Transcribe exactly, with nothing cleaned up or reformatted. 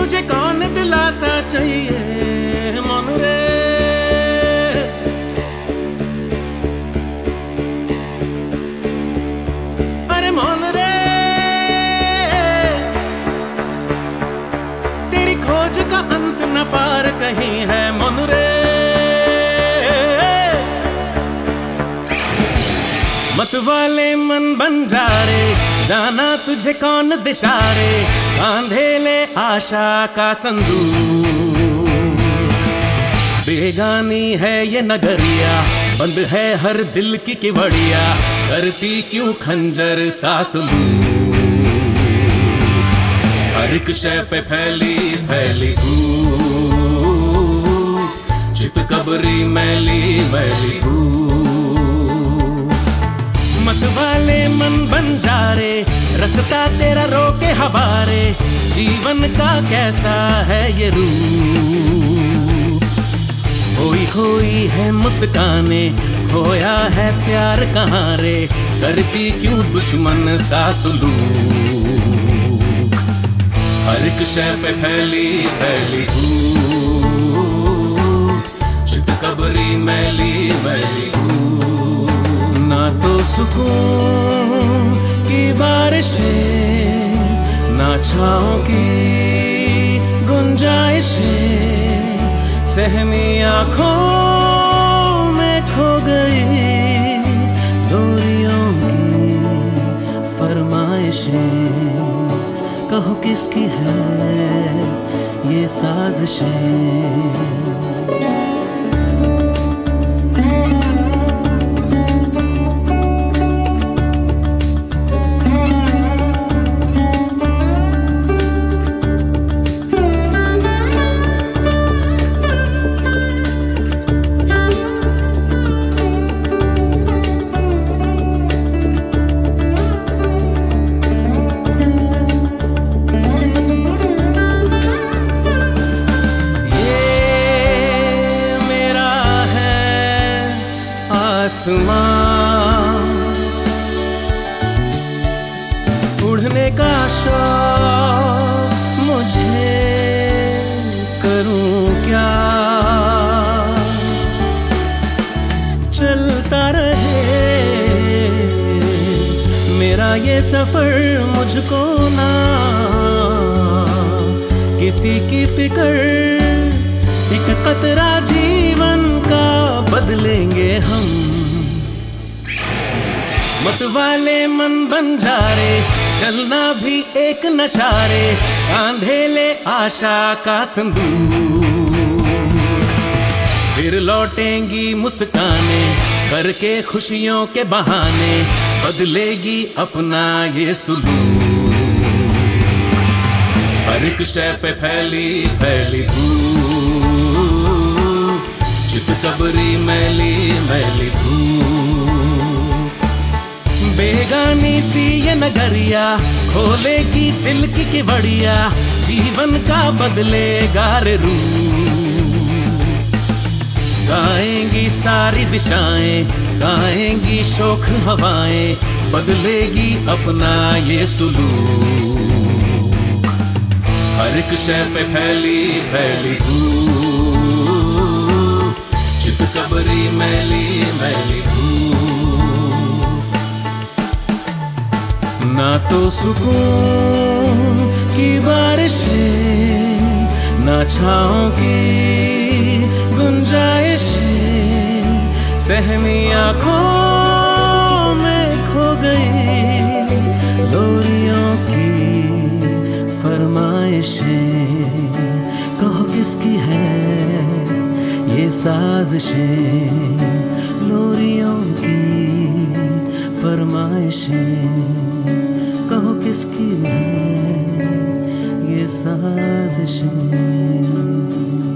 तुझे कौन दिलासा चाहिए मन रे। अरे मन रे, तेरी खोज का अंत न पार कहीं है मन रे। मत वाले मन बंजारे, जाना तुझे कौन दिशारे, बांधे ले आशा का संदूक। बेगानी है ये नगरिया, बंद है हर दिल की किवड़िया, करती क्यों खंजर सा सलूक। हर एक शय पे फैली फैली धूप, चित कबरी मैली मैली धूप। मत वाले मन बंजारे, रास्ता तेरा रोके हवारे, जीवन का कैसा है ये रूप। खोई खोई है मुस्काने, खोया है प्यार कहाँ रे, करती क्यों दुश्मन सा सुलूक। हर एक शय पे फैली फैली धूप, चित कबरी मैली मैली धूप। ना तो सुकून की बारिशें, ना छाँव की गुंजाइशें, सहमी आँखों में खो गई डोरियों की फरमाइशें। कहो किसकी है ये साजिशें। उड़ने का शौक मुझे, करूं क्या, चलता रहे मेरा ये सफर, मुझको ना किसी की फिक्र। एक कतरा जीवन का बदलेंगे हम। मत वाले मन बंजारे, चलना भी एक नशारे, कांधे ले आशा का संदूक। फिर लौटेंगी मुस्काने, करके खुशियों के बहाने, बदलेगी अपना ये सुलूक। हर एक शय पे फैली फैली धूप, चित कबरी मैली मैली धूप। बेगानी सी ये नगरिया, खोलेगी दिल की किवड़िया, जीवन का बदलेगा रे रूप। गाएंगी सारी दिशाएं, गाएंगी शोख हवाएं, बदलेगी अपना ये सुलूक। हर एक शय पे फैली फैली धूप, चित कबरी मैली मैली धूप। ना तो सुकून की बारिशें, ना छाँव की गुंजाइशें, सहमी आँखों में खो गई डोरियों की फरमाइशें। कहो किसकी है ये साजिशें, लोरियों की फरमाइशें। कहो किसकी है ये साजिशें।